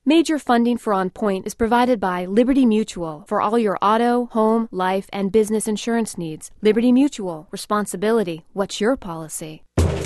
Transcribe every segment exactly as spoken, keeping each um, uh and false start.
Major funding for On Point is provided by Liberty Mutual for all your auto, home, life, and business insurance needs. Liberty Mutual. Responsibility. What's your policy?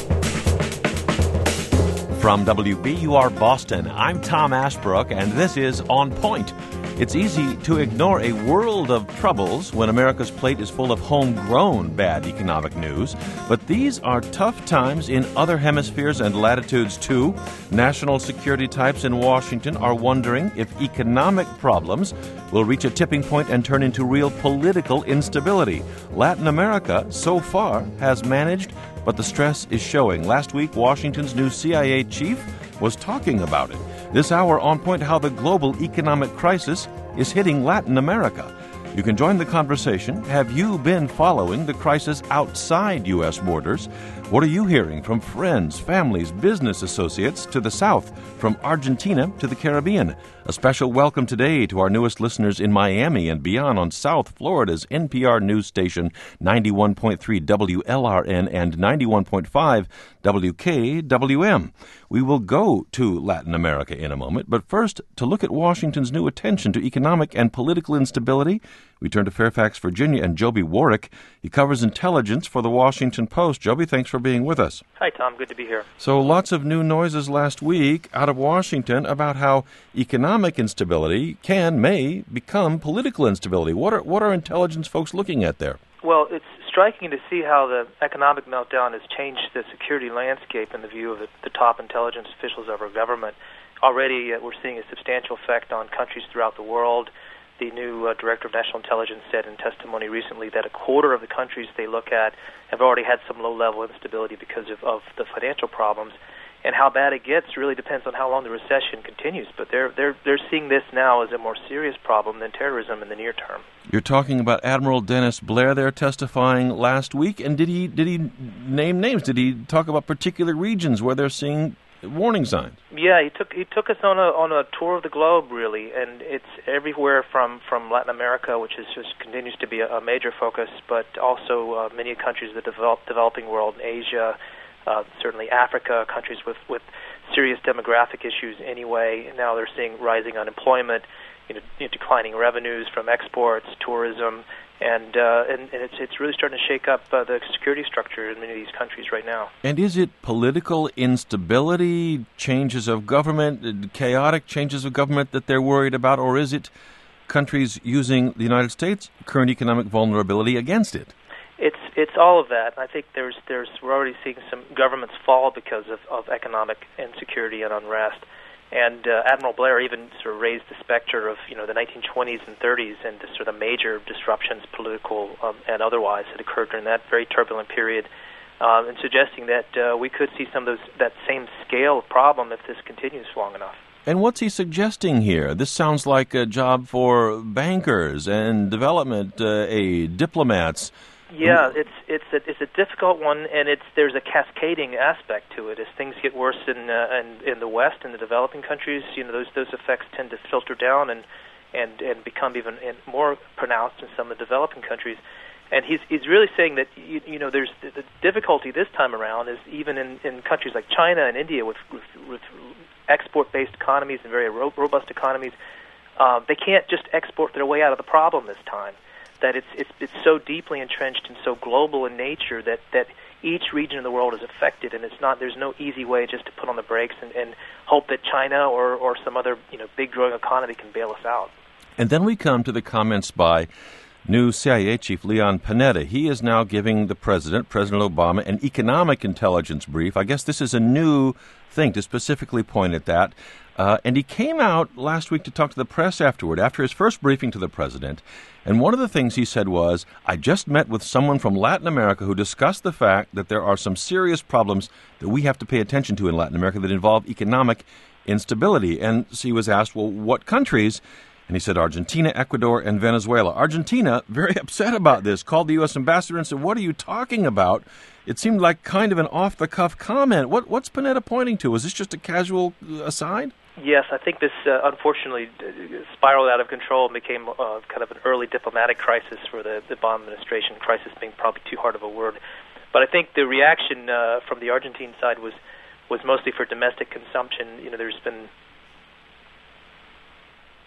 From W B U R Boston, I'm Tom Ashbrook, and this is On Point. It's easy to ignore a world of troubles when America's plate is full of homegrown bad economic news, but these are tough times in other hemispheres and latitudes too. National security types in Washington are wondering if economic problems will reach a tipping point and turn into real political instability. Latin America, so far, has managed, but the stress is showing. Last week, Washington's new C I A chief was talking about it. This hour, On Point, how the global economic crisis is hitting Latin America. You can join the conversation. Have you been following the crisis outside U S borders? What are you hearing from friends, families, business associates to the South, from Argentina to the Caribbean? A special welcome today to our newest listeners in Miami and beyond on South Florida's N P R news station ninety-one point three W L R N and ninety-one point five W K W M. We will go to Latin America in a moment, but first, to look at Washington's new attention to economic and political instability, we turn to Fairfax, Virginia, and Joby Warrick. He covers intelligence for the Washington Post. Joby, thanks for being with us. Hi, Tom. Good to be here. So lots of new noises last week out of Washington about how economic instability can, may, become political instability. What are, what are intelligence folks looking at there? Well, it's striking to see how the economic meltdown has changed the security landscape in the view of the, the top intelligence officials of our government. Already, uh, we're seeing a substantial effect on countries throughout the world. The new uh, Director of National Intelligence said in testimony recently that a quarter of the countries they look at have already had some low-level instability because of, of the financial problems. And how bad it gets really depends on how long the recession continues. But they're they're they're seeing this now as a more serious problem than terrorism in the near term. You're talking about Admiral Dennis Blair there testifying last week, and did he did he name names? Did he talk about particular regions where they're seeing warning signs? Yeah, he took he took us on a on a tour of the globe, really, and it's everywhere from, from Latin America, which is just continues to be a, a major focus, but also uh, many countries of the develop, developing world, Asia. Uh, certainly Africa, countries with, with serious demographic issues anyway. Now they're seeing rising unemployment, you know, declining revenues from exports, tourism, and uh, and, and it's it's really starting to shake up uh, the security structure in many of these countries right now. And is it political instability, changes of government, chaotic changes of government that they're worried about, or is it countries using the United States' current economic vulnerability against it? It's it's all of that. I think there's there's we're already seeing some governments fall because of, of economic insecurity and unrest. And uh, Admiral Blair even sort of raised the specter of you know the nineteen twenties and thirties and the sort of major disruptions, political um, and otherwise, that occurred during that very turbulent period, uh, and suggesting that uh, we could see some of those that same scale of problem if this continues long enough. And what's he suggesting here? This sounds like a job for bankers and development uh, aid, diplomats. Yeah, it's it's a it's a difficult one, and it's there's a cascading aspect to it. As things get worse in uh, in, in the West, in the developing countries, you know those those effects tend to filter down and and, and become even more pronounced in some of the developing countries. And he's he's really saying that you, you know there's the, the difficulty this time around is even in, in countries like China and India with with, with export-based economies and very ro- robust economies, uh, they can't just export their way out of the problem this time. That it's it's it's so deeply entrenched and so global in nature that, that each region of the world is affected, and it's not there's no easy way just to put on the brakes and, and hope that China or, or some other you know big growing economy can bail us out. And then we come to the comments by new C I A chief Leon Panetta. He is now giving the president, President Obama, an economic intelligence brief. I guess this is a new thing to specifically point at that. Uh, and he came out last week to talk to the press afterward, after his first briefing to the president. And one of the things he said was, I just met with someone from Latin America who discussed the fact that there are some serious problems that we have to pay attention to in Latin America that involve economic instability. And so he was asked, well, what countries? And he said Argentina, Ecuador, and Venezuela. Argentina, very upset about this, called the U S ambassador and said, what are you talking about? It seemed like kind of an off-the-cuff comment. What, what's Panetta pointing to? Is this just a casual aside? Yes, I think this uh, unfortunately spiraled out of control and became uh, kind of an early diplomatic crisis for the, the Obama administration, crisis being probably too hard of a word. But I think the reaction uh, from the Argentine side was, was mostly for domestic consumption. You know, there's been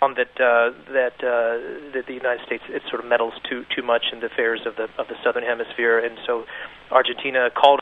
found that uh, that uh, that the United States it sort of meddles too too much in the affairs of the of the southern hemisphere, and so Argentina called.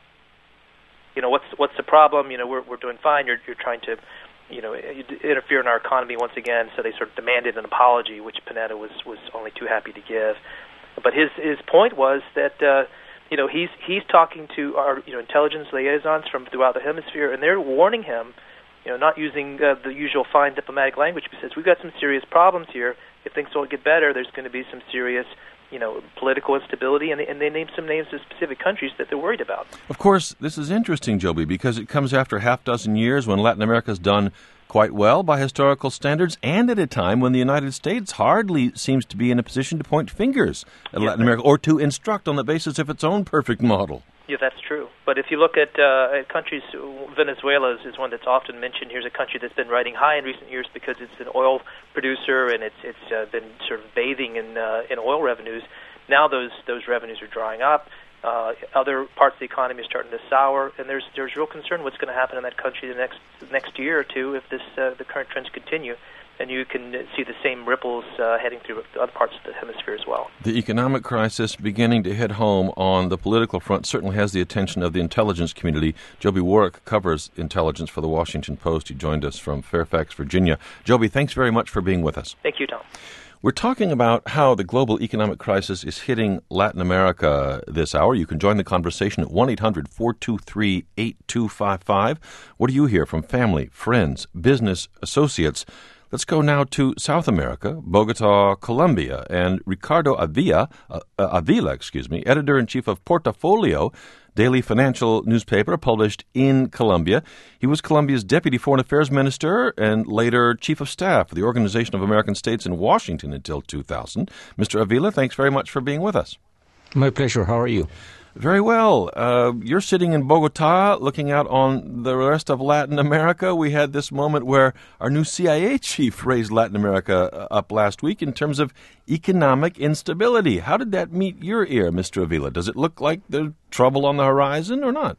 You know, what's what's the problem? You know, we're we're doing fine. You're you're trying to, you know, interfere in our economy once again. So they sort of demanded an apology, which Panetta was was only too happy to give. But his his point was that. Uh, You know, he's he's talking to our you know intelligence liaisons from throughout the hemisphere, and they're warning him, you know, not using uh, the usual fine diplomatic language. He says we've got some serious problems here. If things don't get better, there's going to be some serious, you know, political instability, and they, and they name some names of specific countries that they're worried about. Of course, this is interesting, Joby, because it comes after a half dozen years when Latin America's done quite well by historical standards, and at a time when the United States hardly seems to be in a position to point fingers at yeah, Latin America or to instruct on the basis of its own perfect model. Yeah, that's true. But if you look at, uh, at countries, Venezuela is, is one that's often mentioned. Here's a country that's been riding high in recent years because it's an oil producer and it's it's uh, been sort of bathing in uh, in oil revenues. Now those those revenues are drying up. Uh, other parts of the economy are starting to sour, and there's there's real concern what's going to happen in that country the next the next year or two if this uh, the current trends continue. And you can see the same ripples uh, heading through other parts of the hemisphere as well. The economic crisis beginning to hit home on the political front certainly has the attention of the intelligence community. Joby Warrick covers intelligence for the Washington Post. He joined us from Fairfax, Virginia. Joby, thanks very much for being with us. Thank you, Tom. We're talking about how the global economic crisis is hitting Latin America this hour. You can join the conversation at one eight hundred four two three eight two five five. What do you hear from family, friends, business associates? Let's go now to South America, Bogota, Colombia, and Ricardo Avila, uh, Avila, excuse me, editor-in-chief of Portafolio, daily financial newspaper published in Colombia. He was Colombia's deputy foreign affairs minister and later chief of staff for the Organization of American States in Washington until two thousand. Mister Avila, thanks very much for being with us. My pleasure. How are you? Very well. Uh, you're sitting in Bogota looking out on the rest of Latin America. We had this moment where our new C I A chief raised Latin America up last week in terms of economic instability. How did that meet your ear, Mister Avila? Does it look like there's trouble on the horizon or not?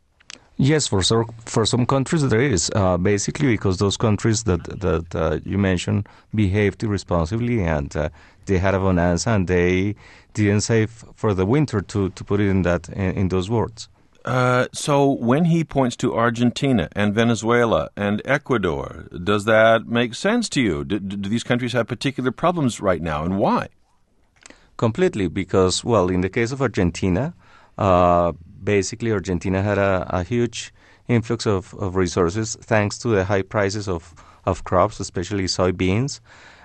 Yes, for some, for some countries there is, uh, basically because those countries that that uh, you mentioned behaved irresponsibly and uh, they had a bonanza and they didn't save for the winter, to, to put it in that in, in those words. Uh, so when he points to Argentina and Venezuela and Ecuador, does that make sense to you? Do, do these countries have particular problems right now, and why? Completely, because, well, in the case of Argentina, uh, basically Argentina had a, a huge influx of, of resources thanks to the high prices of, of crops, especially soybeans,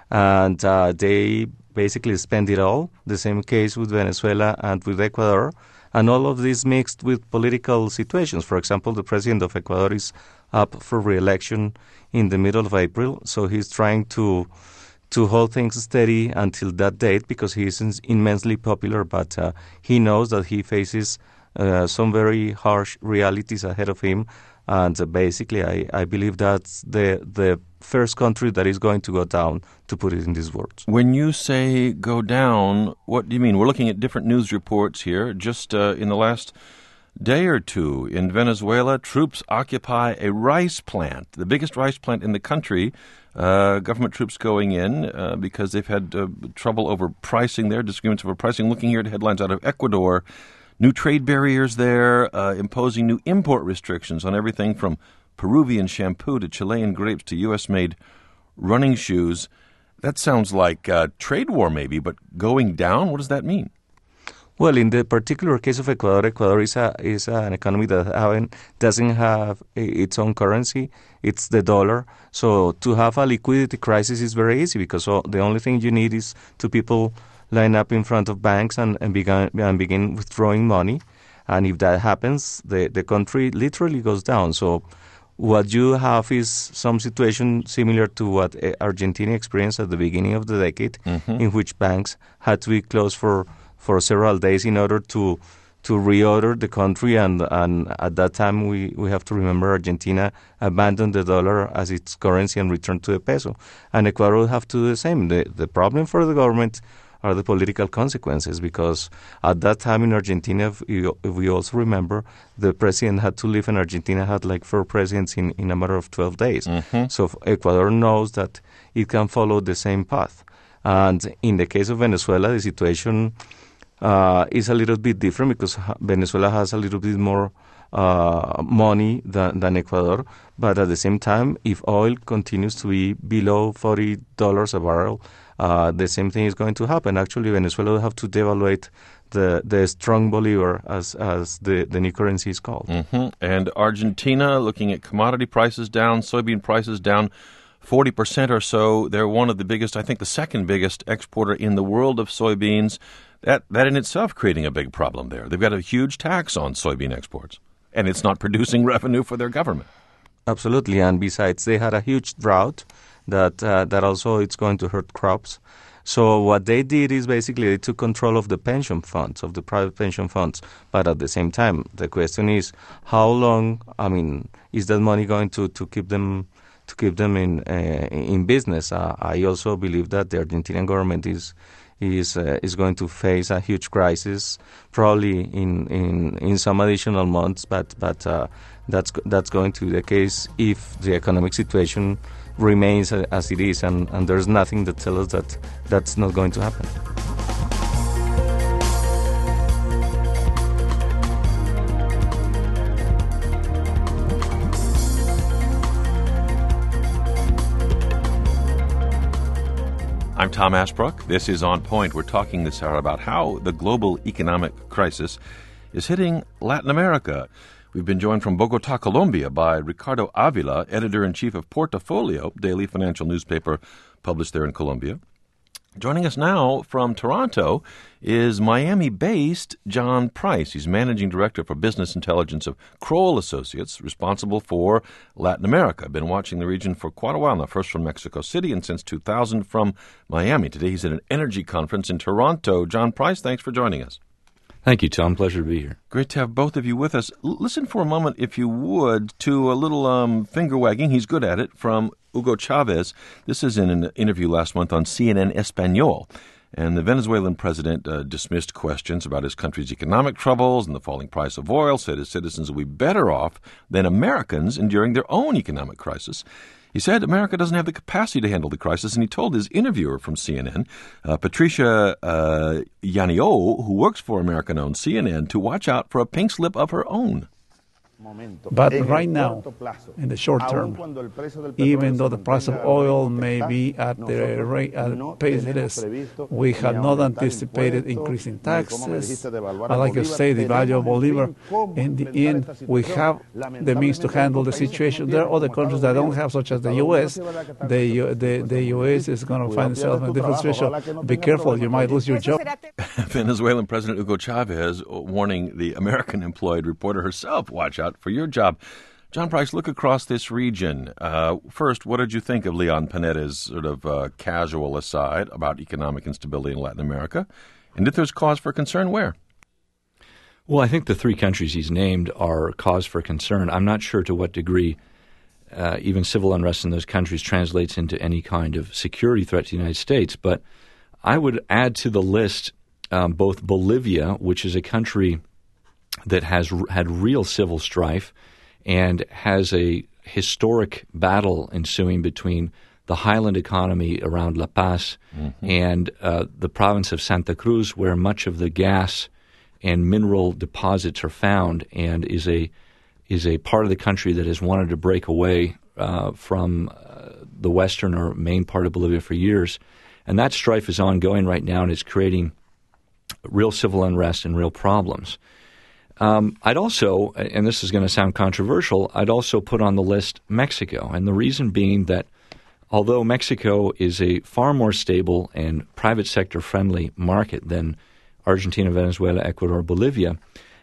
and uh, they basically spend it all. The same case with Venezuela and with Ecuador, and all of this mixed with political situations. For example, the president of Ecuador is up for re-election in the middle of April, so he's trying to to hold things steady until that date because he is immensely popular, but uh, he knows that he faces uh, some very harsh realities ahead of him, and uh, basically I, I believe that's the the first country that is going to go down, to put it in these words. When you say go down, what do you mean? We're looking at different news reports here. Just uh, in the last day or two, in Venezuela, troops occupy a rice plant, the biggest rice plant in the country. Uh, government troops going in uh, because they've had uh, trouble over pricing there, disagreements over pricing. Looking here at headlines out of Ecuador, new trade barriers there, uh, imposing new import restrictions on everything from Peruvian shampoo to Chilean grapes to U S-made running shoes. That sounds like a trade war maybe, but going down, what does that mean? Well, in the particular case of Ecuador, Ecuador is, a, is an economy that haven't, doesn't have its own currency. It's the dollar. So to have a liquidity crisis is very easy because the only thing you need is two people line up in front of banks and, and, begin, and begin withdrawing money. And if that happens, the, the country literally goes down. So what you have is some situation similar to what Argentina experienced at the beginning of the decade, mm-hmm. in which banks had to be closed for, for several days in order to to reorder the country. And, and at that time, we, we have to remember Argentina abandoned the dollar as its currency and returned to the peso. And Ecuador will have to do the same. The, the problem for the government are the political consequences, because at that time in Argentina, if, you, if we also remember, the president had to leave, and Argentina had like four presidents in, in a matter of twelve days. Mm-hmm. So Ecuador knows that it can follow the same path. And in the case of Venezuela, the situation uh, is a little bit different, because Venezuela has a little bit more uh, money than, than Ecuador. But at the same time, if oil continues to be below forty dollars a barrel, uh, the same thing is going to happen. Actually, Venezuela will have to devaluate the the strong bolivar, as as the, the new currency is called. Mm-hmm. And Argentina, looking at commodity prices down, soybean prices down forty percent or so. They're one of the biggest, I think the second biggest exporter in the world of soybeans. That that in itself creating a big problem there. They've got a huge tax on soybean exports, and it's not producing revenue for their government. Absolutely, and besides, they had a huge drought that uh, that also it's going to hurt crops. So what they did is basically they took control of the pension funds, of the private pension funds. But at the same time, the question is, how long, I mean, is that money going to, to keep them to keep them in uh, in business? Uh, I also believe that the Argentinian government is is uh, is going to face a huge crisis, probably in, in, in some additional months, but but uh, that's that's going to be the case if the economic situation remains as it is, and, and there's nothing that tells us that that's not going to happen. I'm Tom Ashbrook. This is On Point. We're talking this hour about how the global economic crisis is hitting Latin America. We've been joined from Bogota, Colombia, by Ricardo Avila, editor-in-chief of Portafolio, daily financial newspaper published there in Colombia. Joining us now from Toronto is Miami-based John Price. He's managing director for business intelligence of Kroll Associates, responsible for Latin America. Been watching the region for quite a while now, first from Mexico City and since two thousand from Miami. Today he's at an energy conference in Toronto. John Price, thanks for joining us. Thank you, Tom. Pleasure to be here. Great to have both of you with us. L- listen for a moment, if you would, to a little um, finger-wagging. He's good at it, from Hugo Chavez. This is in an interview last month on C N N Espanol. And the Venezuelan president uh, dismissed questions about his country's economic troubles and the falling price of oil, said his citizens will be better off than Americans enduring their own economic crisis. He said America doesn't have the capacity to handle the crisis, and he told his interviewer from C N N, uh, Patricia uh, Yanio, who works for American-owned C N N, to watch out for a pink slip of her own. But right now, in the short term, even though the price of oil may be at the rate at pace it is, we had not anticipated increasing taxes. I like you say, the value of Bolivar. In the end, we have the means to handle the situation. There are other countries that don't have, such as the U S. The the, the U S is going to find itself in a different situation. Be careful, you might lose your job. Venezuelan President Hugo Chavez warning the American-employed reporter herself, watch out for your job. John Price, look across this region. Uh, first, what did you think of Leon Panetta's sort of uh, casual aside about economic instability in Latin America? And if there's cause for concern, where? Well, I think the three countries he's named are cause for concern. I'm not sure to what degree uh, even civil unrest in those countries translates into any kind of security threat to the United States. But I would add to the list um, both Bolivia, which is a country that has r- had real civil strife and has a historic battle ensuing between the highland economy around La Paz mm-hmm. and uh, the province of Santa Cruz, where much of the gas and mineral deposits are found, and is a is a part of the country that has wanted to break away uh, from uh, the western or main part of Bolivia for years. And that strife is ongoing right now, and it's creating real civil unrest and real problems. Um, I'd also, and this is going to sound controversial, I'd also put on the list Mexico, and the reason being that although Mexico is a far more stable and private sector friendly market than Argentina, Venezuela, Ecuador, Bolivia,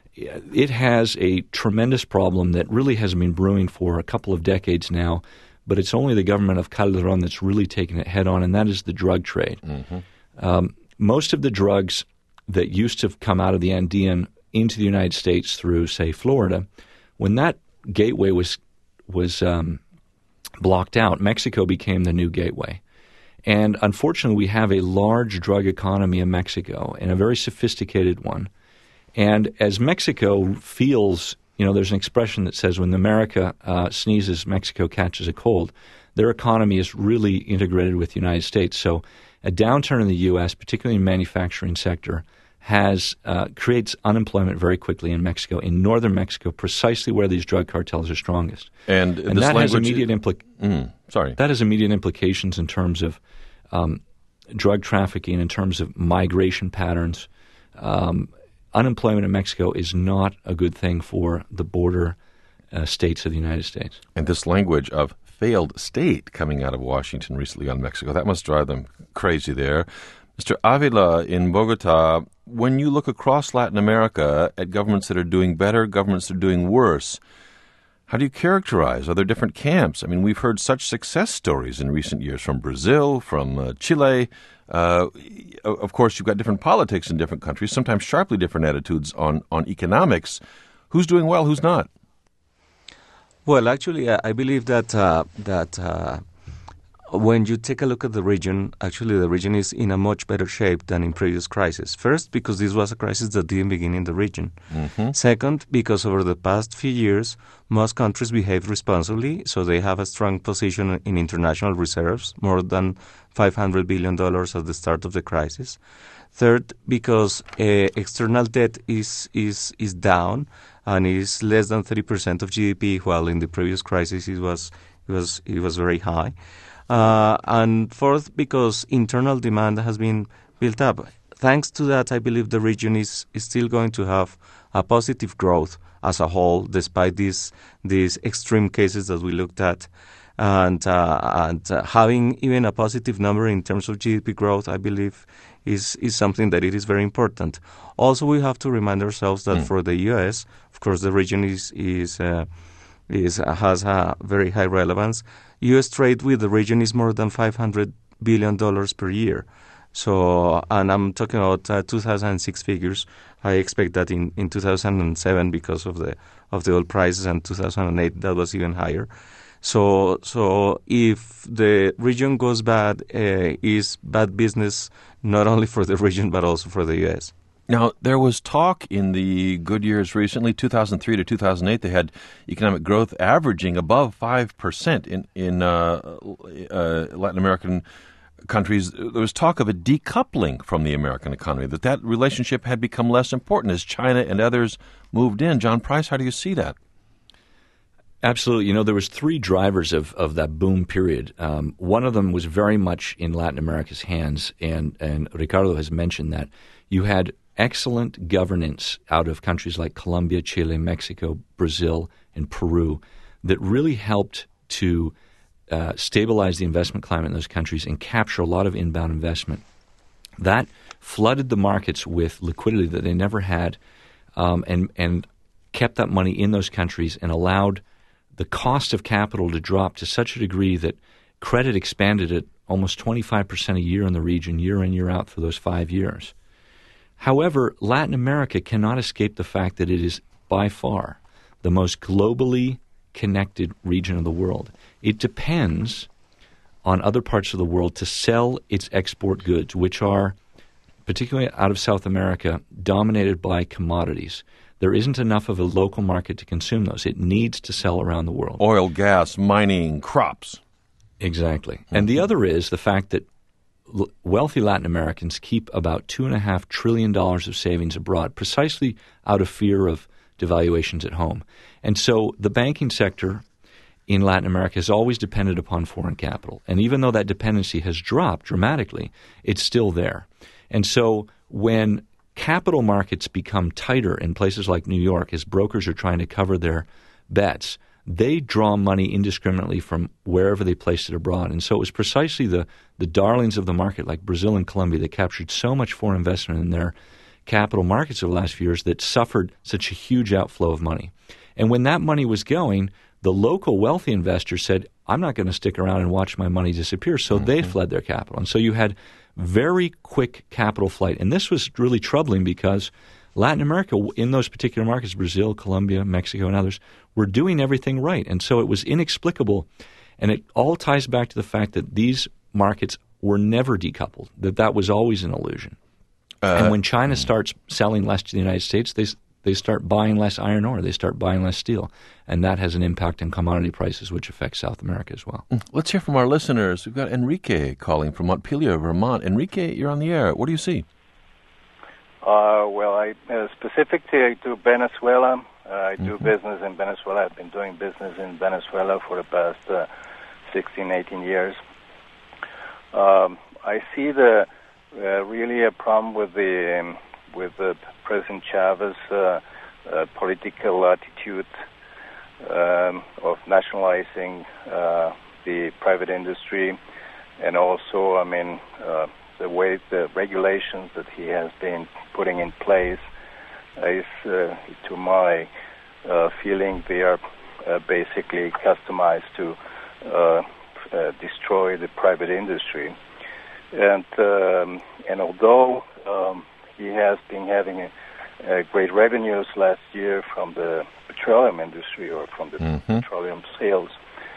it has a tremendous problem that really has been brewing for a couple of decades now, but it's only the government of Calderon that's really taken it head on, and that is the drug trade. Mm-hmm. Um, most of the drugs that used to have come out of the Andean into the United States through, say, Florida, when that gateway was was um, blocked out, Mexico became the new gateway. And unfortunately, we have a large drug economy in Mexico and a very sophisticated one. And as Mexico feels, you know, there's an expression that says when America uh, sneezes, Mexico catches a cold. Their economy is really integrated with the United States. So a downturn in the U S, particularly in the manufacturing sector, has uh, creates unemployment very quickly in Mexico, in northern Mexico, precisely where these drug cartels are strongest. And, and this that has immediate is, impli- mm, sorry. That has immediate implications in terms of um, drug trafficking, in terms of migration patterns. Um, unemployment in Mexico is not a good thing for the border uh, states of the United States. And this language of failed state coming out of Washington recently on Mexico, that must drive them crazy there. Mister Avila in Bogota, when you look across Latin America at governments that are doing better, governments that are doing worse, how do you characterize? Are there different camps? I mean, we've heard such success stories in recent years from Brazil, from uh, Chile. Uh, of course, you've got different politics in different countries, sometimes sharply different attitudes on, on economics. Who's doing well, who's not? Well, actually, I believe that uh, that uh, when you take a look at the region, actually the region is in a much better shape than in previous crises. First, because this was a crisis that didn't begin in the region. Mm-hmm. Second, because over the past few years, most countries behaved responsibly, so they have a strong position in international reserves, more than five hundred billion dollars at the start of the crisis. Third, because uh, external debt is, is, is down and is less than thirty percent of G D P, while in the previous crisis it was, it was, it was very high. Uh, and fourth, because internal demand has been built up. Thanks to that, I believe the region is, is still going to have a positive growth as a whole, despite these these extreme cases that we looked at. And, uh, and uh, having even a positive number in terms of G D P growth, I believe, is, is something that it is very important. Also, we have to remind ourselves that mm. for the U S, of course, the region is is uh, is uh, has a very high relevance. U S trade with the region is more than five hundred billion dollars per year. So, and I'm talking about uh, two thousand six figures. I expect that in, in two thousand seven, because of the of the oil prices, and two thousand eight, that was even higher. So, so if the region goes bad, uh, is bad business not only for the region but also for the U S. Now, there was talk in the good years recently, two thousand three to two thousand eight, they had economic growth averaging above five percent in, in uh, uh, Latin American countries. There was talk of a decoupling from the American economy, that that relationship had become less important as China and others moved in. John Price, how do you see that? Absolutely. You know, there was three drivers of, of that boom period. Um, one of them was very much in Latin America's hands, and, and Ricardo has mentioned that. You had excellent governance out of countries like Colombia, Chile, Mexico, Brazil, and Peru that really helped to uh, stabilize the investment climate in those countries and capture a lot of inbound investment. That flooded the markets with liquidity that they never had, um, and, and kept that money in those countries and allowed the cost of capital to drop to such a degree that credit expanded at almost twenty-five percent a year in the region, year in, year out for those five years. However, Latin America cannot escape the fact that it is by far the most globally connected region of the world. It depends on other parts of the world to sell its export goods, which are, particularly out of South America, dominated by commodities. There isn't enough of a local market to consume those. It needs to sell around the world. Oil, gas, mining, crops. Exactly. Mm-hmm. And the other is the fact that l- wealthy Latin Americans keep about two point five trillion dollars of savings abroad, precisely out of fear of devaluations at home. And so the banking sector in Latin America has always depended upon foreign capital. And even though that dependency has dropped dramatically, it's still there. And so when capital markets become tighter in places like New York as brokers are trying to cover their bets, they draw money indiscriminately from wherever they placed it abroad. And so it was precisely the, the darlings of the market like Brazil and Colombia that captured so much foreign investment in their capital markets over the last few years that suffered such a huge outflow of money. And when that money was going, the local wealthy investors said, I'm not going to stick around and watch my money disappear. So mm-hmm. they fled their capital. And so you had very quick capital flight. And this was really troubling because Latin America, in those particular markets, Brazil, Colombia, Mexico, and others, were doing everything right. And so it was inexplicable. And it all ties back to the fact that these markets were never decoupled, that that was always an illusion. Uh, and when China starts selling less to the United States, they they start buying less iron ore, they start buying less steel, and that has an impact on commodity prices, which affects South America as well. Let's hear from our listeners. We've got Enrique calling from Montpelier, Vermont. Enrique, you're on the air. What do you see? Uh, well, I uh, specific to, to Venezuela, uh, I do Mm-hmm. business in Venezuela. I've been doing business in Venezuela for the past uh, sixteen, eighteen years. Um, I see the uh, really a problem with the um, with the President Chavez uh, uh, political attitude um, of nationalizing uh, the private industry, and also, I mean, uh, the way the regulations that he has been putting in place is, uh, to my uh, feeling, they are uh, basically customized to uh, uh, destroy the private industry. And um, and although um, he has been having a, a great revenues last year from the petroleum industry or from the mm-hmm. petroleum sales,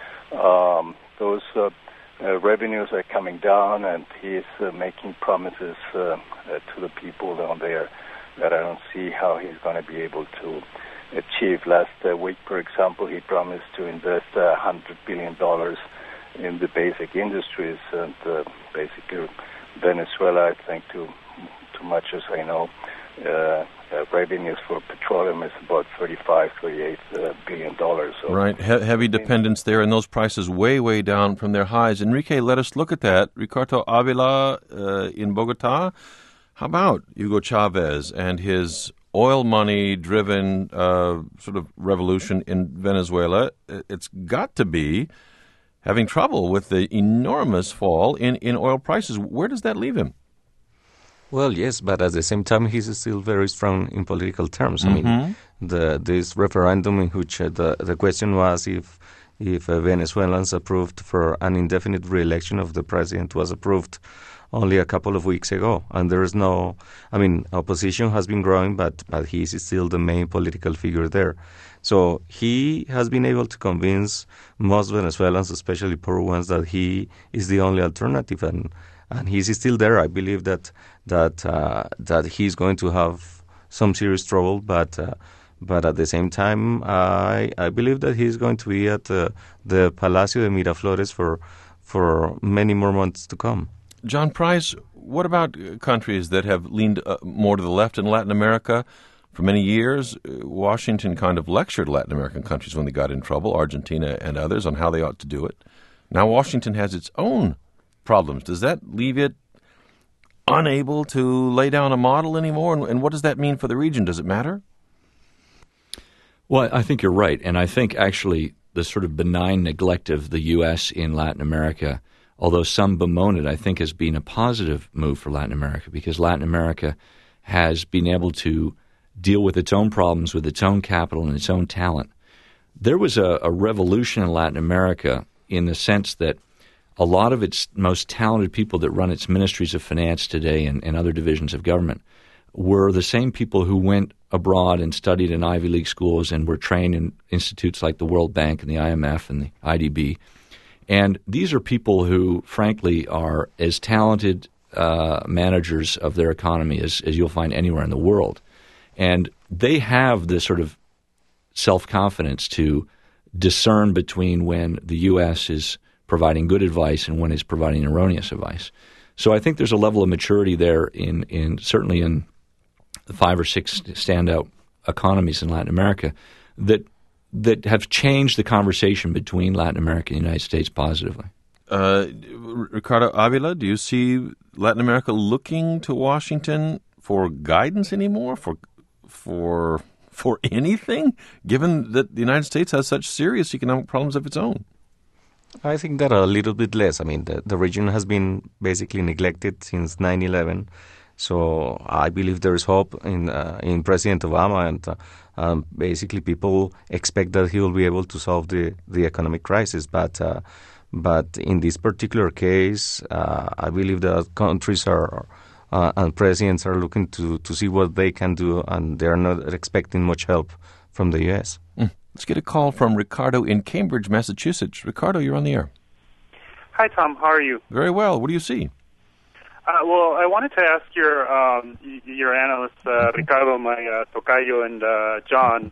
um, those uh, uh, revenues are coming down, and he is uh, making promises uh, uh, to the people down there that I don't see how he's going to be able to achieve. Last uh, week, for example, he promised to invest uh, one hundred billion dollars in the basic industries, and uh, basically Venezuela, I think, too, too much as I know, uh, uh, revenues for petroleum is about thirty-five, thirty-eight uh, billion dollars. So, right, he- heavy dependence there, and those prices way, way down from their highs. Enrique, let us look at that. Ricardo Avila uh, in Bogota. How about Hugo Chavez and his oil money-driven uh, sort of revolution in Venezuela? It's got to be having trouble with the enormous fall in, in oil prices. Where does that leave him? Well, yes, but at the same time, he's still very strong in political terms. Mm-hmm. I mean, the this referendum in which uh, the the question was if if uh, Venezuelans approved for an indefinite re-election of the president was approved only a couple of weeks ago, and there is no. I mean, opposition has been growing, but but he is still the main political figure there. So he has been able to convince most Venezuelans, especially poor ones, that he is the only alternative, and and he's still there. I believe that that uh, that he's going to have some serious trouble, but uh, but at the same time, uh, I I believe that he's going to be at uh, the Palacio de Miraflores for for many more months to come. John Price, what about countries that have leaned uh, more to the left in Latin America? For many years, Washington kind of lectured Latin American countries when they got in trouble, Argentina and others, on how they ought to do it. Now Washington has its own problems. Does that leave it unable to lay down a model anymore? And, and what does that mean for the region? Does it matter? Well, I think you're right. And I think actually the sort of benign neglect of the U S in Latin America, although some bemoan it, I think has been a positive move for Latin America, because Latin America has been able to deal with its own problems with its own capital and its own talent. There was a, a revolution in Latin America in the sense that a lot of its most talented people that run its ministries of finance today and, and other divisions of government were the same people who went abroad and studied in Ivy League schools and were trained in institutes like the World Bank and the I M F and the I D B. And these are people who, frankly, are as talented uh, managers of their economy as, as you'll find anywhere in the world. And they have this sort of self-confidence to discern between when the U S is providing good advice and when it's providing erroneous advice. So I think there's a level of maturity there in, in certainly in the five or six standout economies in Latin America that that have changed the conversation between Latin America and the United States positively. Uh, Ricardo Avila, do you see Latin America looking to Washington for guidance anymore, for for for anything, given that the United States has such serious economic problems of its own? I think that a little bit less. I mean, the, the region has been basically neglected since nine eleven. So I believe there is hope in uh, in President Obama, and uh, um, basically people expect that he will be able to solve the, the economic crisis. But uh, but in this particular case, uh, I believe that countries are uh, and presidents are looking to, to see what they can do, and they are not expecting much help from the U S. Mm. Let's get a call from Ricardo in Cambridge, Massachusetts. Ricardo, you're on the air. Hi, Tom. How are you? Very well. What do you see? Uh, well, I wanted to ask your um, your analysts, uh, Ricardo, my uh, tocayo, and uh, John,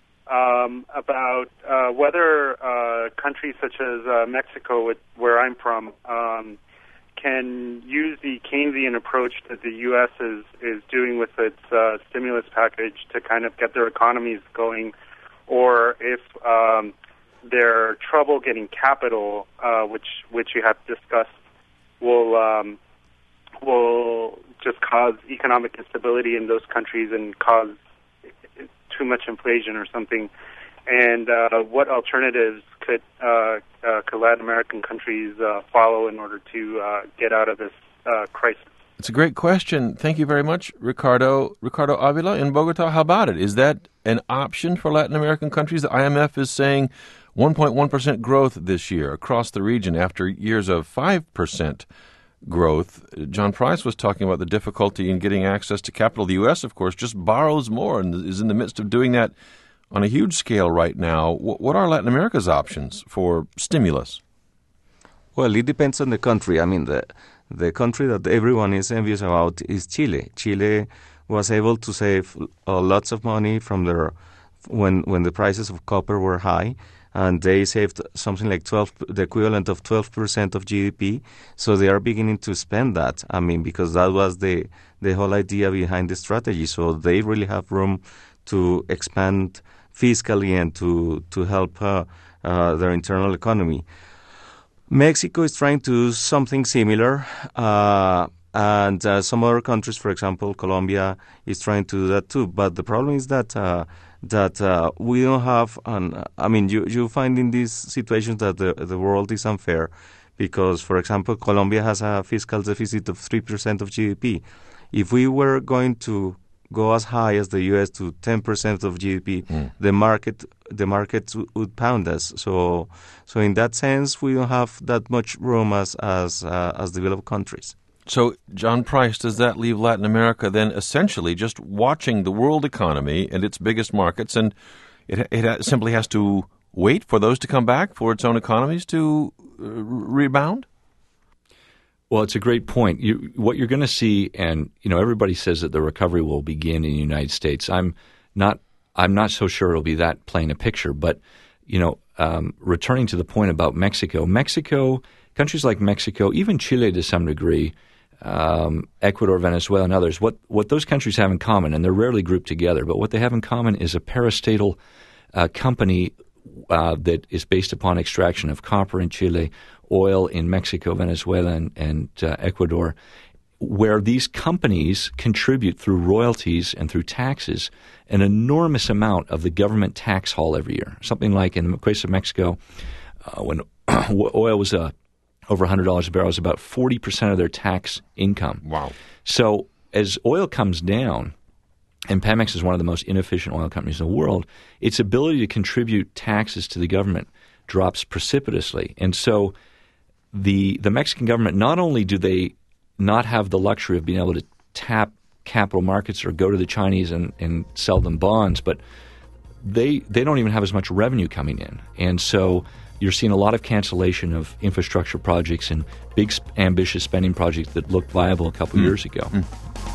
um, about uh, whether uh, countries such as uh, Mexico, where I'm from, um, can use the Keynesian approach that the U S is, is doing with its uh, stimulus package to kind of get their economies going, or if um, their trouble getting capital, uh, which which you have discussed, will um, will just cause economic instability in those countries and cause too much inflation or something. And uh, what alternatives could uh, uh, could Latin American countries uh, follow in order to uh, get out of this uh, crisis? It's a great question. Thank you very much, Ricardo. Ricardo Avila in Bogota. How about it? Is that an option for Latin American countries? The I M F is saying one point one percent growth this year across the region after years of five percent growth. John Price was talking about the difficulty in getting access to capital. The U S, of course, just borrows more and is in the midst of doing that on a huge scale right now. What are Latin America's options for stimulus? Well, it depends on the country. I mean, the the country that everyone is envious about is Chile. Chile was able to save uh, lots of money from their when when the prices of copper were high, and they saved something like twelve, the equivalent of twelve percent of G D P. So they are beginning to spend that. I mean, because that was the the whole idea behind the strategy. So they really have room to expand fiscally and to to help uh, uh, their internal economy. Mexico is trying to do something similar, uh, and uh, some other countries, for example, Colombia, is trying to do that too. But the problem is that uh, that uh, we don't have. An, I mean, you you find in these situations that the the world is unfair, because, for example, Colombia has a fiscal deficit of three percent of G D P. If we were going to go as high as the U S to ten percent of G D P, mm. the market the market w- would pound us. So, so in that sense, we don't have that much room as as uh, as developed countries. So, John Price, does that leave Latin America then essentially just watching the world economy and its biggest markets, and it it simply has to wait for those to come back, for its own economies to uh, rebound? Well, it's a great point. You, what you're going to see, and you know, everybody says that the recovery will begin in the United States. I'm not. I'm not so sure it'll be that plain a picture. But you know, um, returning to the point about Mexico, Mexico, countries like Mexico, even Chile to some degree, um, Ecuador, Venezuela, and others. What what those countries have in common, and they're rarely grouped together, but what they have in common is a parastatal uh, company uh, that is based upon extraction of copper in Chile, oil in Mexico, Venezuela, and, and uh, Ecuador, where these companies contribute through royalties and through taxes an enormous amount of the government tax haul every year. Something like in the case of Mexico, uh, when oil was uh, over one hundred dollars a barrel, it was about forty percent of their tax income. Wow. So as oil comes down, and Pemex is one of the most inefficient oil companies in the world, its ability to contribute taxes to the government drops precipitously. And so the the Mexican government, not only do they not have the luxury of being able to tap capital markets or go to the Chinese and, and sell them bonds, but they they don't even have as much revenue coming in. And so you're seeing a lot of cancellation of infrastructure projects and big ambitious spending projects that looked viable a couple mm. years ago. Mm.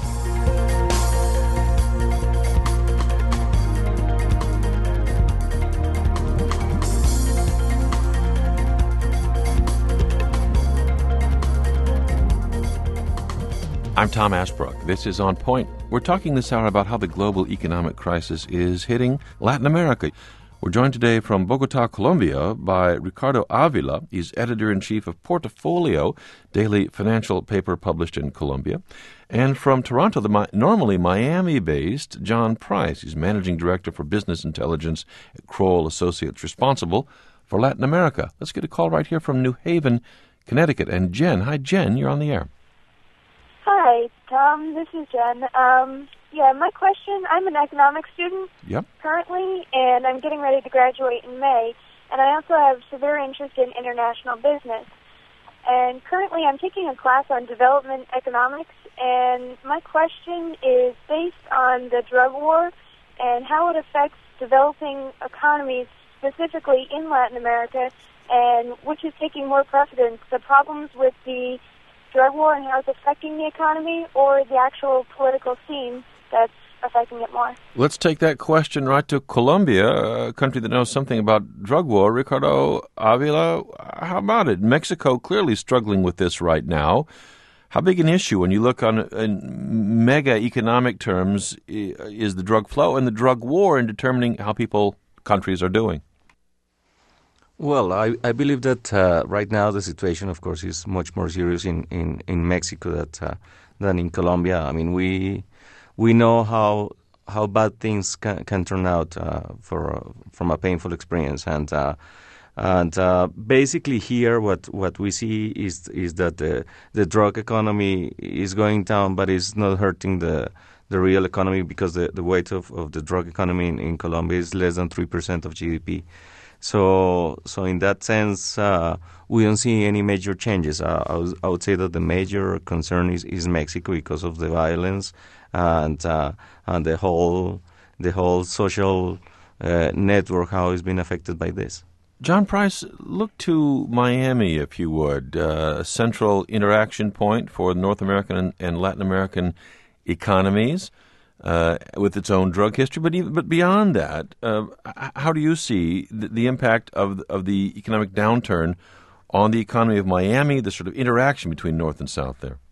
I'm Tom Ashbrook. This is On Point. We're talking this hour about how the global economic crisis is hitting Latin America. We're joined today from Bogota, Colombia, by Ricardo Avila. He's editor-in-chief of Portfolio, daily financial paper published in Colombia. And from Toronto, the normally Miami-based John Price. He's managing director for business intelligence at Kroll Associates, responsible for Latin America. Let's get a call right here from New Haven, Connecticut. And Jen, hi, Jen, you're on the air. Hi, Tom. This is Jen. Um, yeah, my question, I'm an economics student yep. currently, and I'm getting ready to graduate in May, and I also have severe interest in international business. And currently I'm taking a class on development economics, and my question is based on the drug war and how it affects developing economies, specifically in Latin America, and which is taking more precedence, the problems with the drug war and how it's affecting the economy, or the actual political scene that's affecting it more? Let's take that question right to Colombia, a country that knows something about drug war. Ricardo Avila, how about it? Mexico clearly struggling with this right now. How big an issue, when you look on in mega economic terms, is the drug flow and the drug war in determining how people, countries are doing? Well, I, I believe that uh, right now the situation, of course, is much more serious in, in, in Mexico that, uh, than in Colombia. I mean, we we know how how bad things can, can turn out uh, for uh, from a painful experience, and uh, and uh, basically here what, what we see is is that the the drug economy is going down, but it's not hurting the the real economy, because the, the weight of, of the drug economy in, in Colombia is less than three percent of G D P. So, so in that sense, uh, we don't see any major changes. Uh, I, was, I would say that the major concern is, is Mexico, because of the violence and uh, and the whole the whole social uh, network, how it's been affected by this. John Price, look to Miami, if you would, uh, a central interaction point for North American and, and Latin American economies. Uh, with its own drug history, but even, but beyond that, uh, how do you see the, the impact of of the economic downturn on the economy of Miami, the sort of interaction between North and South there?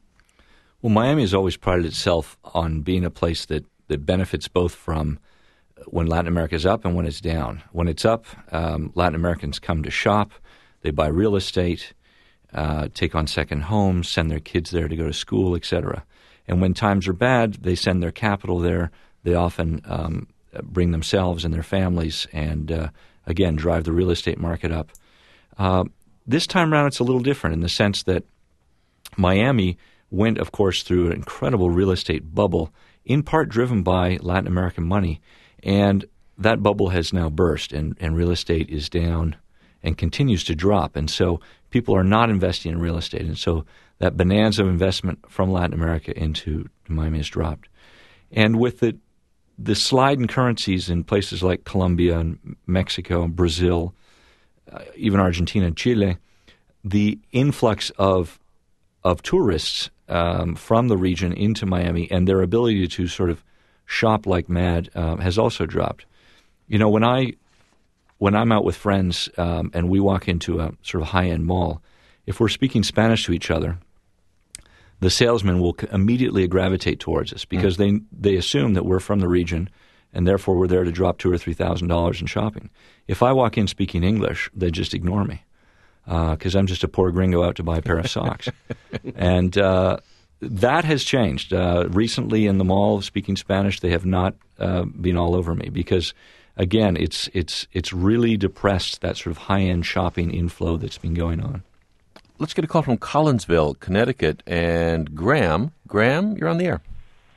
Well, Miami has always prided itself on being a place that, that benefits both from when Latin America is up and when it's down. When it's up, um, Latin Americans come to shop, they buy real estate, uh, take on second homes, send their kids there to go to school, et cetera. And when times are bad, they send their capital there. They often um, bring themselves and their families and, uh, again, drive the real estate market up. Uh, this time around, it's a little different in the sense that Miami went, of course, through an incredible real estate bubble, in part driven by Latin American money. And that bubble has now burst, and, and real estate is down and continues to drop. And so people are not investing in real estate. And so that bonanza of investment from Latin America into Miami has dropped. And with the the slide in currencies in places like Colombia and Mexico and Brazil, uh, even Argentina and Chile, the influx of of tourists um, from the region into Miami and their ability to sort of shop like mad uh, has also dropped. You know, when I when I'm out with friends um, and we walk into a sort of high-end mall, if we're speaking Spanish to each other, the salesman will immediately gravitate towards us because mm. they they assume that we're from the region, and therefore we're there to drop two or three thousand dollars in shopping. If I walk in speaking English, they just ignore me because uh, I'm just a poor gringo out to buy a pair of socks. And uh, that has changed uh, recently in the mall. Speaking Spanish, they have not uh, been all over me because, again, it's it's it's really depressed that sort of high end shopping inflow that's been going on. Let's get a call from Collinsville, Connecticut, and Graham. Graham, you're on the air.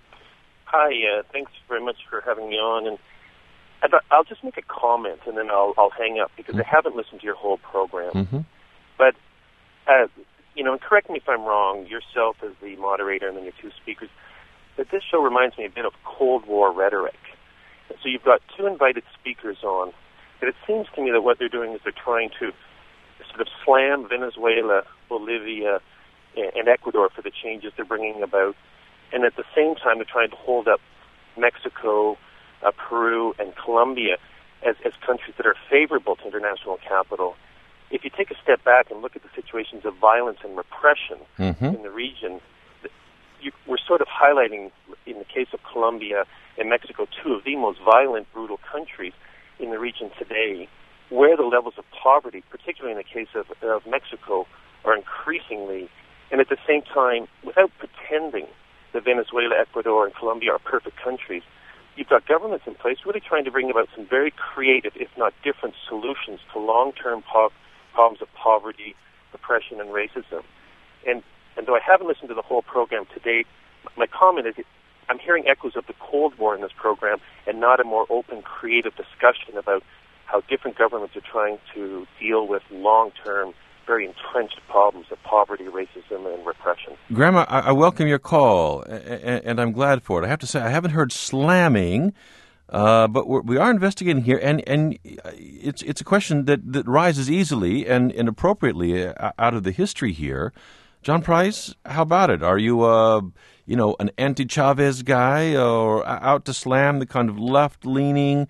Hi, uh, thanks very much for having me on. And I'd, I'll just make a comment, and then I'll, I'll hang up, because mm-hmm. I haven't listened to your whole program. Mm-hmm. But, uh, you know, and correct me if I'm wrong, yourself as the moderator and then your two speakers, but this show reminds me a bit of Cold War rhetoric. And so you've got two invited speakers on, and it seems to me that what they're doing is they're trying to sort of slam Venezuela, Bolivia, and Ecuador for the changes they're bringing about. And at the same time, they're trying to hold up Mexico, uh, Peru, and Colombia as, as countries that are favorable to international capital. If you take a step back and look at the situations of violence and repression mm-hmm. in the region, you, we're sort of highlighting, in the case of Colombia and Mexico, two of the most violent, brutal countries in the region today, where the levels of poverty, particularly in the case of, of Mexico, are increasingly, and at the same time, without pretending that Venezuela, Ecuador, and Colombia are perfect countries, you've got governments in place really trying to bring about some very creative, if not different, solutions to long-term po- problems of poverty, oppression, and racism. And, and though I haven't listened to the whole program to date, my comment is I'm hearing echoes of the Cold War in this program and not a more open, creative discussion about how different governments are trying to deal with long-term, very entrenched problems of poverty, racism, and repression. Graham, I, I welcome your call, and, and I'm glad for it. I have to say, I haven't heard slamming Uh, but we're, we are investigating here, and, and it's it's a question that, that rises easily and, and appropriately out of the history here. John Price, how about it? Are you, uh, you know, an anti-Chavez guy or out to slam the kind of left-leaning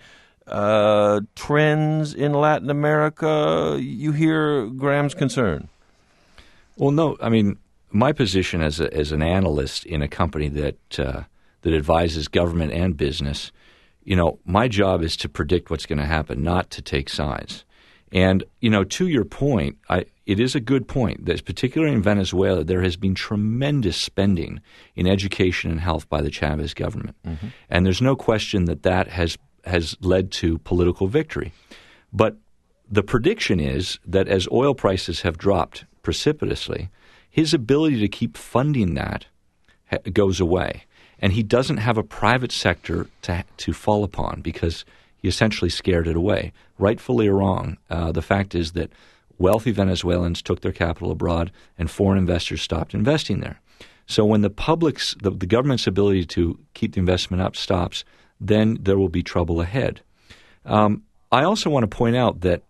uh, trends in Latin America? You hear Graham's concern. Well, no, I mean, my position as a, as an analyst in a company that uh, that advises government and business, you know, my job is to predict what's going to happen, not to take sides. And, you know, to your point, I, it is a good point that particularly in Venezuela, there has been tremendous spending in education and health by the Chavez government. Mm-hmm. And there's no question that that has, has led to political victory. But the prediction is that as oil prices have dropped precipitously, his ability to keep funding that ha- goes away. And he doesn't have a private sector to to fall upon because he essentially scared it away. Rightfully or wrong, uh, the fact is that wealthy Venezuelans took their capital abroad and foreign investors stopped investing there. So when the public's, the, the government's ability to keep the investment up stops, then there will be trouble ahead. Um, I also want to point out that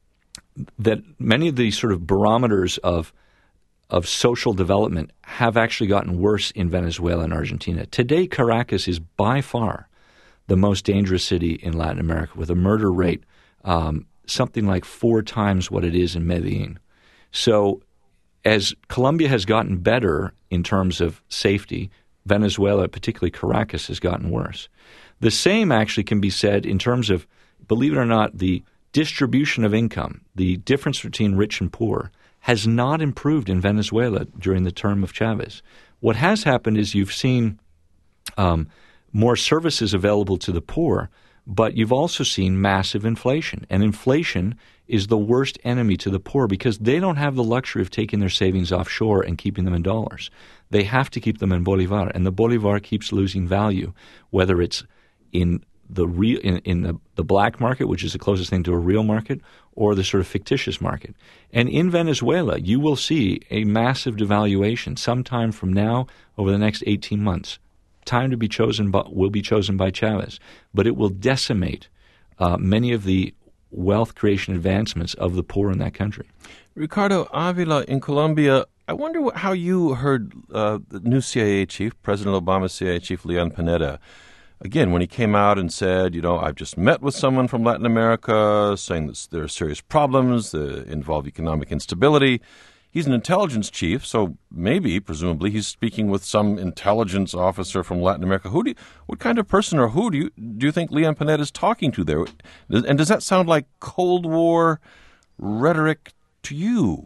that many of these sort of barometers of of social development have actually gotten worse in Venezuela and Argentina. Today, Caracas is by far the most dangerous city in Latin America with a murder rate um, something like four times what it is in Medellin. So as Colombia has gotten better in terms of safety, Venezuela, particularly Caracas, has gotten worse. The same actually can be said in terms of, believe it or not, the distribution of income, the difference between rich and poor, has not improved in Venezuela during the term of Chavez. What has happened is you've seen um, more services available to the poor, but you've also seen massive inflation. And inflation is the worst enemy to the poor because they don't have the luxury of taking their savings offshore and keeping them in dollars. They have to keep them in Bolivar, and the Bolivar keeps losing value, whether it's in the real in, in the, the black market, which is the closest thing to a real market, or the sort of fictitious market. And in Venezuela, you will see a massive devaluation sometime from now over the next eighteen months. Time to be chosen by, will be chosen by Chavez, but it will decimate uh, many of the wealth creation advancements of the poor in that country. Ricardo Avila in Colombia, I wonder what, how you heard uh, the new C I A chief, President Obama's C I A chief, Leon Panetta, again, when he came out and said, you know, I've just met with someone from Latin America saying that there are serious problems that involve economic instability. He's an intelligence chief, so maybe, presumably, he's speaking with some intelligence officer from Latin America. Who do you, what kind of person or who do you do you think Leon Panetta is talking to there? And does that sound like Cold War rhetoric to you?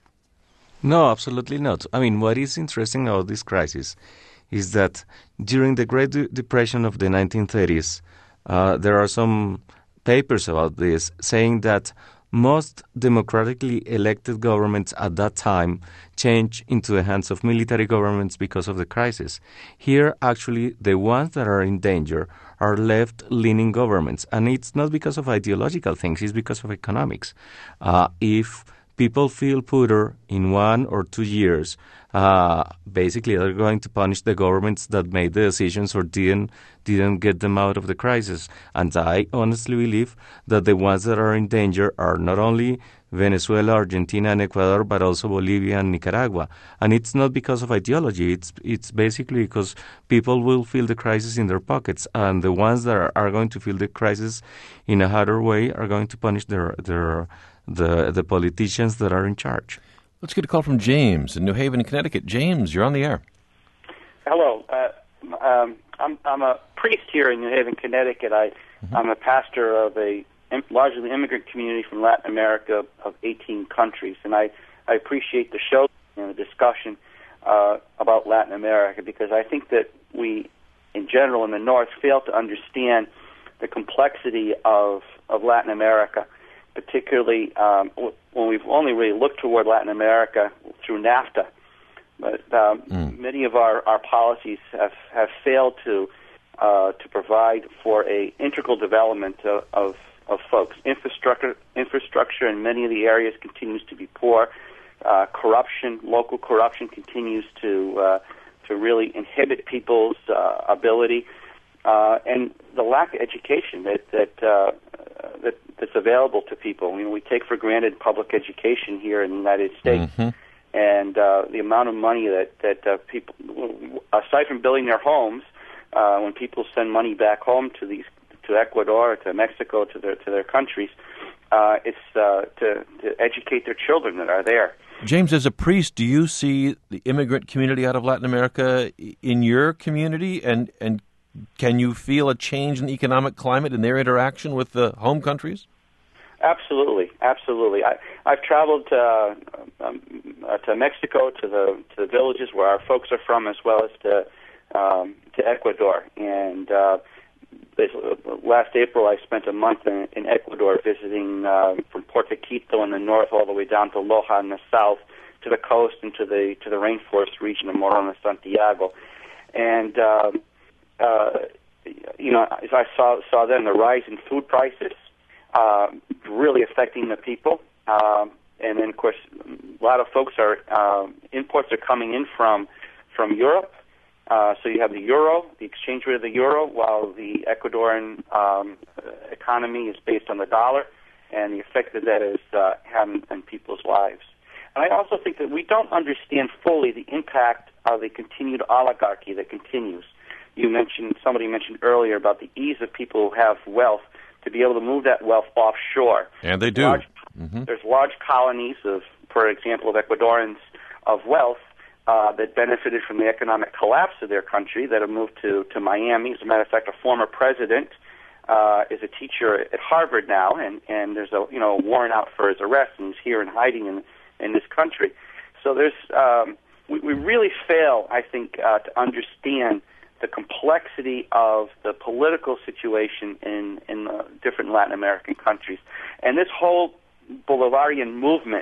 No, absolutely not. I mean, what is interesting about this crisis is that during the Great De- Depression of the nineteen thirties, uh, there are some papers about this saying that most democratically elected governments at that time changed into the hands of military governments because of the crisis. Here, actually, the ones that are in danger are left-leaning governments, and it's not because of ideological things, it's because of economics. Uh, if people feel poorer in one or two years, uh, basically they're going to punish the governments that made the decisions or didn't didn't get them out of the crisis. And I honestly believe that the ones that are in danger are not only Venezuela, Argentina, and Ecuador, but also Bolivia and Nicaragua. And it's not because of ideology. It's it's basically because people will feel the crisis in their pockets, and the ones that are, are going to feel the crisis in a harder way are going to punish their their the the politicians that are in charge. Let's get a call from James in New Haven, Connecticut. James, you're on the air. Hello. Uh, um, I'm I'm a priest here in New Haven, Connecticut. I mm-hmm. I'm a pastor of a largely immigrant community from Latin America of eighteen countries, and I, I appreciate the show and the discussion uh, about Latin America because I think that we, in general, in the North, fail to understand the complexity of of Latin America. Particularly um, when we've only really looked toward Latin America through NAFTA. But um, mm. many of our, our policies have, have failed to uh, to provide for a integral development of, of, of folks. Infrastructure infrastructure in many of the areas continues to be poor. Uh, corruption, local corruption continues to uh, to really inhibit people's uh, ability. Uh, and the lack of education that that, uh, that that's available to people. You know, we take for granted public education here in the United States, mm-hmm. and uh, the amount of money that that uh, people, aside from building their homes, uh, when people send money back home to these to Ecuador, to Mexico, to their to their countries, uh, it's uh, to to educate their children that are there. James, as a priest, do you see the immigrant community out of Latin America in your community, and and can you feel a change in the economic climate in their interaction with the home countries? Absolutely, absolutely. I, I've traveled to, um, uh, to Mexico, to the to the villages where our folks are from, as well as to um, to Ecuador. And uh, this, last April, I spent a month in, in Ecuador, visiting uh, from Puerto Quito in the north all the way down to Loja in the south, to the coast and to the to the rainforest region of Morona, Santiago. And uh, uh, you know, as I saw saw then the rise in food prices. Uh, really affecting the people. Um, and then, of course, a lot of folks are, uh, imports are coming in from from Europe. Uh, so you have the euro, the exchange rate of the euro, while the Ecuadorian um, economy is based on the dollar, and the effect that that is uh, having on people's lives. And I also think that we don't understand fully the impact of the continued oligarchy that continues. You mentioned, somebody mentioned earlier about the ease of people who have wealth to be able to move that wealth offshore. And they do. Large, mm-hmm. There's large colonies of, for example, of Ecuadorians of wealth uh, that benefited from the economic collapse of their country that have moved to, to Miami. As a matter of fact, a former president uh, is a teacher at Harvard now, and, and there's a you know a warrant out for his arrest, and he's here and hiding in in this country. So there's um, we, we really fail, I think, uh, to understand the complexity of the political situation in, in the different Latin American countries. And this whole Bolivarian movement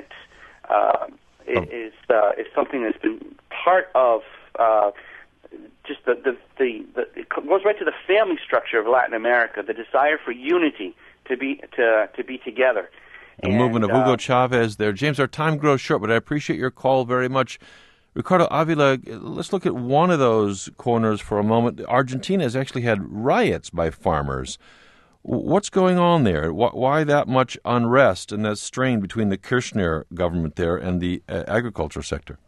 uh, is uh, is something that's been part of uh, just the, the, the, the, it goes right to the family structure of Latin America, the desire for unity, to be to, to be together. The and, movement of Hugo uh, Chavez there. James, our time grows short, but I appreciate your call very much. Ricardo Avila, let's look at one of those corners for a moment. Argentina has actually had riots by farmers. What's going on there? Why that much unrest and that strain between the Kirchner government there and the uh, agriculture sector?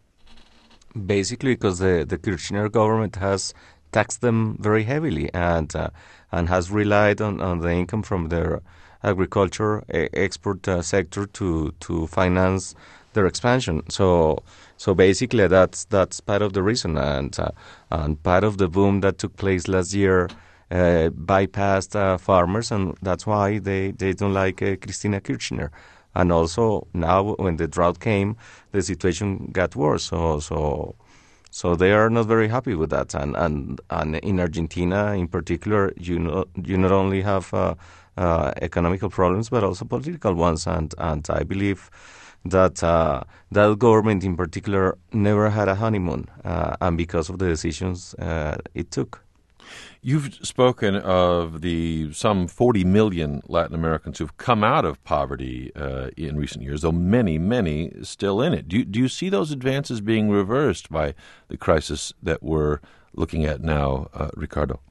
Basically because the, the Kirchner government has taxed them very heavily and uh, and has relied on, on the income from their agriculture uh, export uh, sector to, to finance their expansion. So so basically that's that's part of the reason, and uh, and part of the boom that took place last year uh, bypassed uh, farmers, and that's why they, they don't like uh, Cristina Kirchner. And also now when the drought came, the situation got worse. So so so they are not very happy with that. And and, and in Argentina in particular, you know, you not only have uh, uh, economical problems but also political ones, and and I believe that uh, that government in particular never had a honeymoon, uh, and because of the decisions uh, it took. You've spoken of the some forty million Latin Americans who've come out of poverty uh, in recent years, though many, many still in it. Do you, do you see those advances being reversed by the crisis that we're looking at now, uh, Ricardo?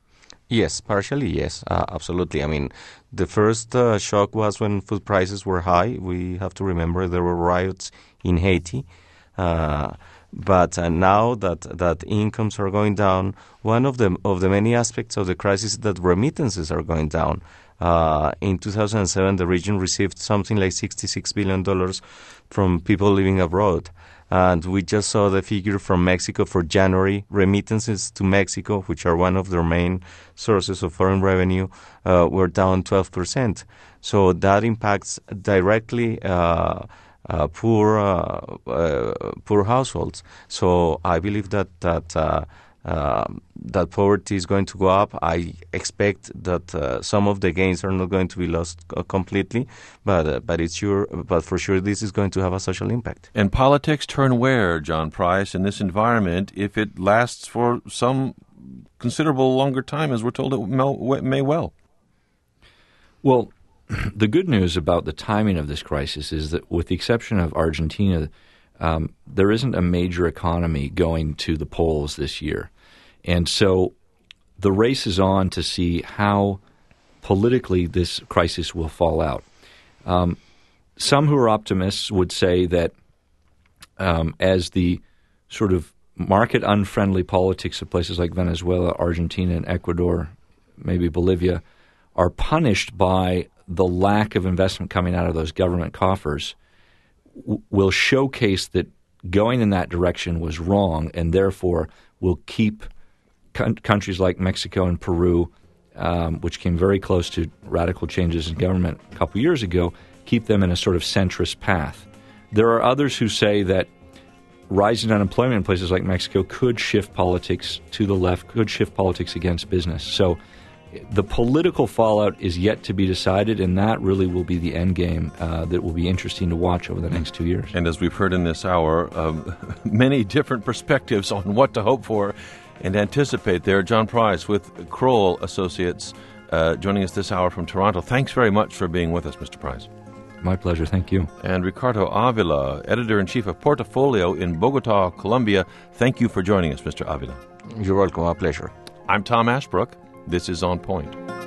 Yes, partially, yes, uh, absolutely. I mean, the first uh, shock was when food prices were high. We have to remember there were riots in Haiti. Uh, but uh, now that that incomes are going down, one of the of the many aspects of the crisis is that remittances are going down. Uh, in two thousand seven, the region received something like sixty-six billion dollars from people living abroad. And we just saw the figure from Mexico for January. Remittances to Mexico, which are one of their main sources of foreign revenue, uh, were down twelve percent. So that impacts directly uh, uh, poor uh, uh, poor households. So I believe that that uh, uh, that poverty is going to go up. I expect that uh, some of the gains are not going to be lost uh, completely, but uh, but it's sure, but for sure this is going to have a social impact. And politics turn where, John Price, in this environment, if it lasts for some considerable longer time, as we're told it may well? Well, the good news about the timing of this crisis is that, with the exception of Argentina, um, there isn't a major economy going to the polls this year. And so the race is on to see how politically this crisis will fall out. Um, some who are optimists would say that um, as the sort of market-unfriendly politics of places like Venezuela, Argentina, and Ecuador, maybe Bolivia, are punished by the lack of investment coming out of those government coffers, w- will showcase that going in that direction was wrong, and therefore will keep con- countries like Mexico and Peru, um, which came very close to radical changes in government a couple years ago, keep them in a sort of centrist path. There are others who say that rising unemployment in places like Mexico could shift politics to the left, could shift politics against business. So the political fallout is yet to be decided, and that really will be the end game uh, that will be interesting to watch over the next two years. And as we've heard in this hour, um, many different perspectives on what to hope for and anticipate there. John Price with Kroll Associates uh, joining us this hour from Toronto. Thanks very much for being with us, Mister Price. My pleasure. Thank you. And Ricardo Avila, Editor-in-Chief of Portfolio in Bogota, Colombia. Thank you for joining us, Mister Avila. You're welcome. A pleasure. I'm Tom Ashbrook. This is On Point.